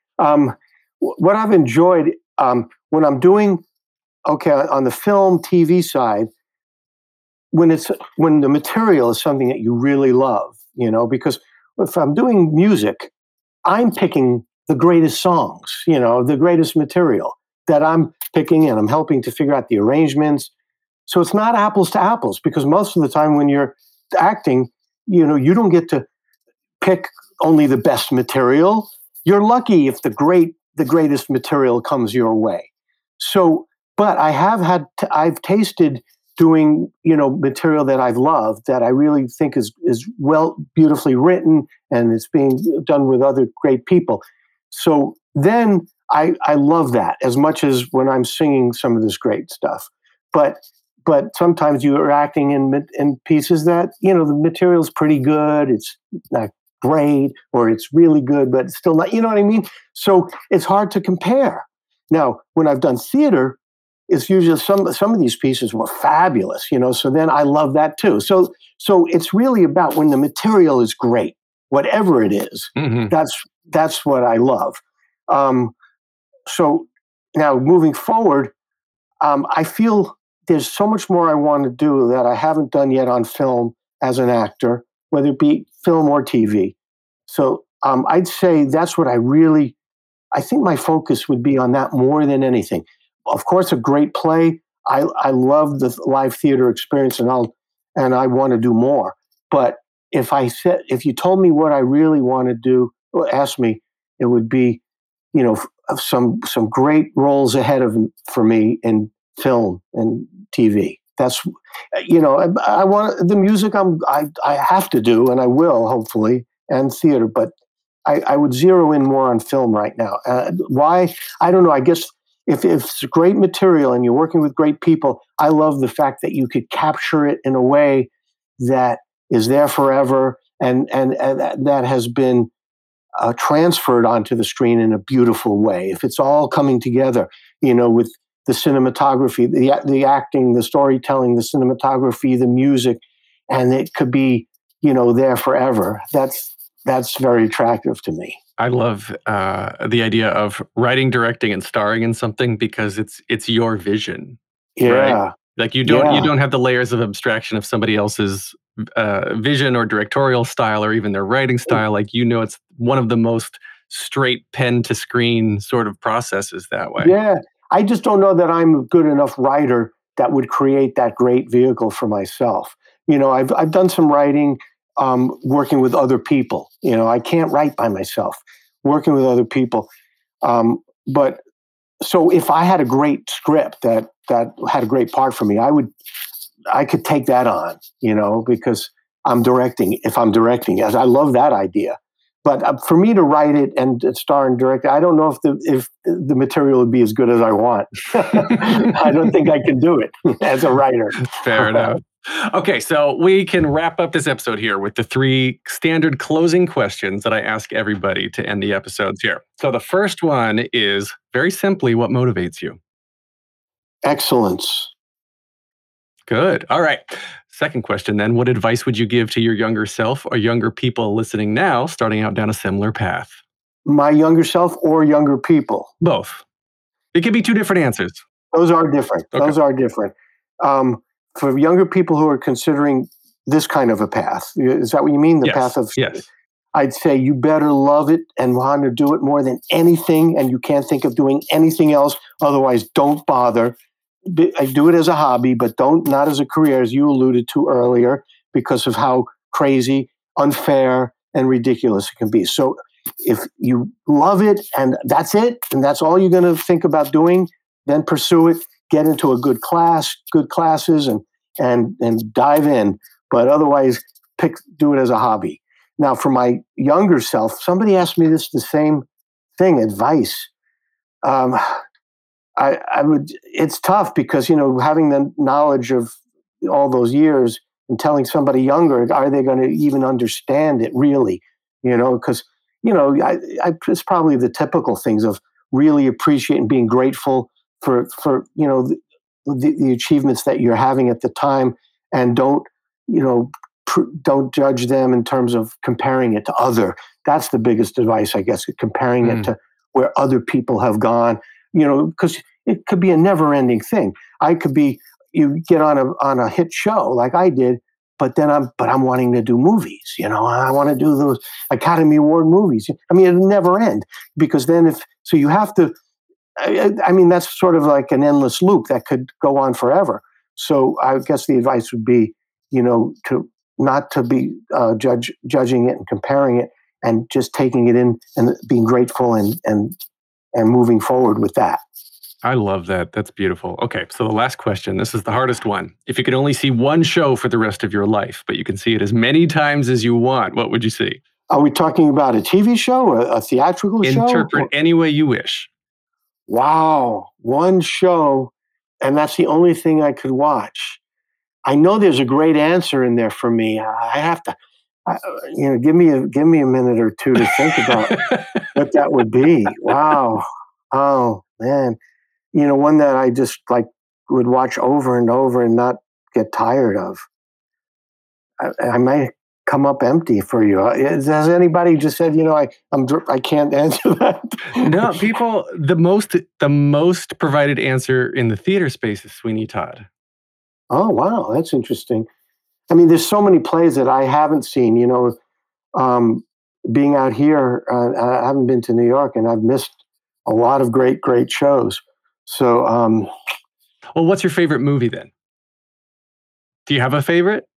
What I've enjoyed when I'm doing on the film TV side, when the material is something that you really love, because if I'm doing music, I'm picking the greatest songs, the greatest material that I'm picking, and I'm helping to figure out the arrangements. So it's not apples to apples, because most of the time when you're acting, you don't get to pick only the best material. You're lucky if the greatest material comes your way. So, but I've tasted doing, material that I've loved, that I really think is beautifully written, and it's being done with other great people. So then I love that as much as when I'm singing some of this great stuff. But sometimes you are acting in pieces that, the material's pretty good. It's not great, or it's really good, but it's still not, you know what I mean? So it's hard to compare. Now, when I've done theater, it's usually some of these pieces were fabulous, so then I love that too. So it's really about when the material is great, whatever it is, that's what I love. So now moving forward, I feel there's so much more I want to do that I haven't done yet on film as an actor, whether it be film or TV. So I'd say that's what I think my focus would be on that more than anything. Of course, a great play. I love the live theater experience, and I want to do more. But if you told me what I really want to do, or ask me, it would be, some great roles ahead for me in film and TV. That's, I want the music. I have to do, and I will hopefully, and theater. But I would zero in more on film right now. Why? I don't know. I guess if it's great material and you're working with great people, I love the fact that you could capture it in a way that is there forever and that has been transferred onto the screen in a beautiful way. If it's all coming together, with the cinematography, the acting, the storytelling, the cinematography, the music, and it could be, there forever. That's very attractive to me. I love the idea of writing, directing, and starring in something because it's your vision. Yeah. Right? Like you don't have the layers of abstraction of somebody else's vision or directorial style or even their writing style. Like, it's one of the most straight pen to screen sort of processes that way. Yeah. I just don't know that I'm a good enough writer that would create that great vehicle for myself. I've done some writing, working with other people. I can't write by myself, working with other people. But so if I had a great script that had a great part for me, I could take that on, because I'm directing. If I'm directing, as I love that idea. But for me to write it and star and direct, I don't know if the material would be as good as I want. I don't think I can do it as a writer. Fair enough. Okay, so we can wrap up this episode here with the 3 standard closing questions that I ask everybody to end the episodes here. So the first one is, very simply, what motivates you? Excellence. Good. All right. Second question then, what advice would you give to your younger self or younger people listening now, starting out down a similar path? My younger self or younger people? Both. It could be 2 different answers. Those are different. Okay. Those are different. For younger people who are considering this kind of a path, is that what you mean? The path of... Yes. I'd say you better love it and want to do it more than anything, and you can't think of doing anything else. Otherwise, don't bother. I do it as a hobby, but not as a career, as you alluded to earlier, because of how crazy, unfair, and ridiculous it can be. So if you love it and that's it, and that's all you're going to think about doing, then pursue it. Get into a good classes, and dive in. But otherwise, do it as a hobby. Now, for my younger self, somebody asked me the same thing, advice. I would. It's tough because having the knowledge of all those years and telling somebody younger, are they going to even understand it really? Because it's probably the typical things of really appreciating, being grateful for the achievements that you're having at the time, and don't judge them in terms of comparing it to other. That's the biggest advice, I guess, comparing it to where other people have gone. Because it could be a never-ending thing. You get on a hit show like I did, but I'm wanting to do movies. I want to do those Academy Award movies. I mean, it'll never end, because then you have to. I mean, that's sort of like an endless loop that could go on forever. So I guess the advice would be, to not to be judging it and comparing it, and just taking it in and being grateful and moving forward with that. I love that. That's beautiful. Okay, so the last question. This is the hardest one. If you could only see one show for the rest of your life, but you can see it as many times as you want, what would you see? Are we talking about a TV show, a theatrical show? Interpret any way you wish. Wow, one show, and that's the only thing I could watch. I know there's a great answer in there for me. I have to, give me a minute or two to think about what that would be. Wow, oh man, one that I just would watch over and over and not get tired of. I might come up empty for you. Has anybody just said, I can't answer that? No, people, the most provided answer in the theater space is Sweeney Todd. Oh, wow. That's interesting. I mean, there's so many plays that I haven't seen, you know, being out here, I haven't been to New York, and I've missed a lot of great shows. So, well, what's your favorite movie then? Do you have a favorite?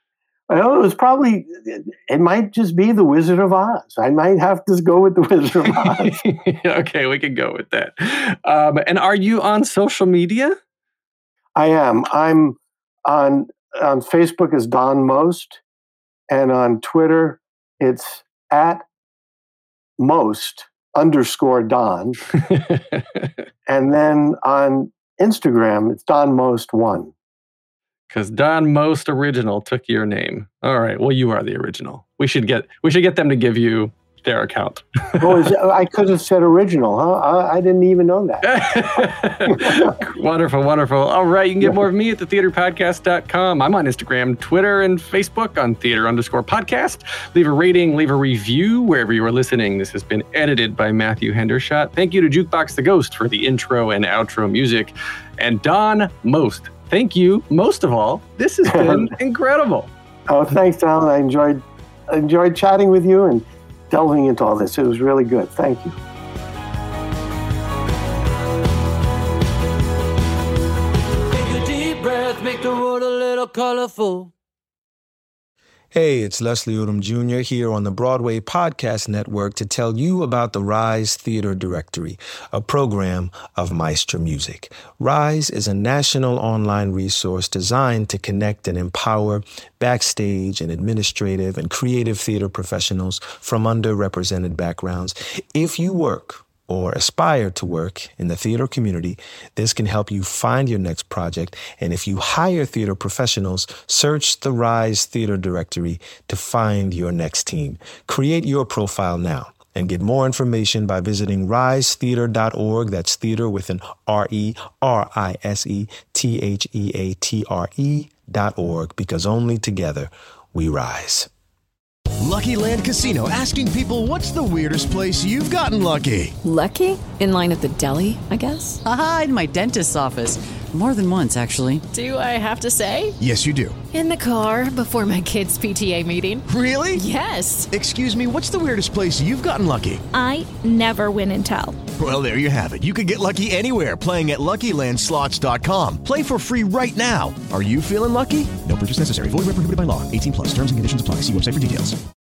It might just be The Wizard of Oz. I might have to go with The Wizard of Oz. Okay, we can go with that. And are you on social media? I am. I'm on Facebook as Don Most, and on Twitter it's at Most_Don. And then on Instagram it's Don Most1. Because Don Most Original took your name. All right. Well, you are the original. We should get them to give you their account. I could have said original, huh? I didn't even know that. Wonderful. All right. You can get more of me at thetheaterpodcast.com. I'm on Instagram, Twitter, and Facebook on theater_podcast. Leave a rating, leave a review wherever you are listening. This has been edited by Matthew Hendershot. Thank you to Jukebox the Ghost for the intro and outro music. And Don Most, thank you most of all. This has been incredible. Oh, thanks, Alan. I enjoyed chatting with you and delving into all this. It was really good. Thank you. Take a deep breath, make the world a little colorful. Hey, it's Leslie Odom Jr. here on the Broadway Podcast Network to tell you about the Rise Theater Directory, a program of Maestro Music. Rise is a national online resource designed to connect and empower backstage and administrative and creative theater professionals from underrepresented backgrounds. If you work or aspire to work in the theater community, this can help you find your next project. And if you hire theater professionals, search the Rise Theater Directory to find your next team. Create your profile now and get more information by visiting risetheater.org. That's theater with an RISETHEATRE.org, because only together we rise. Lucky Land Casino, asking people, what's the weirdest place you've gotten lucky? Lucky? In line at the deli, I guess? Aha, in my dentist's office. More than once, actually. Do I have to say? Yes, you do. In the car before my kids' PTA meeting. Really? Yes. Excuse me, what's the weirdest place you've gotten lucky? I never win and tell. Well, there you have it. You can get lucky anywhere, playing at LuckyLandSlots.com. Play for free right now. Are you feeling lucky? No purchase necessary. Void where prohibited by law. 18+. Terms and conditions apply. See website for details.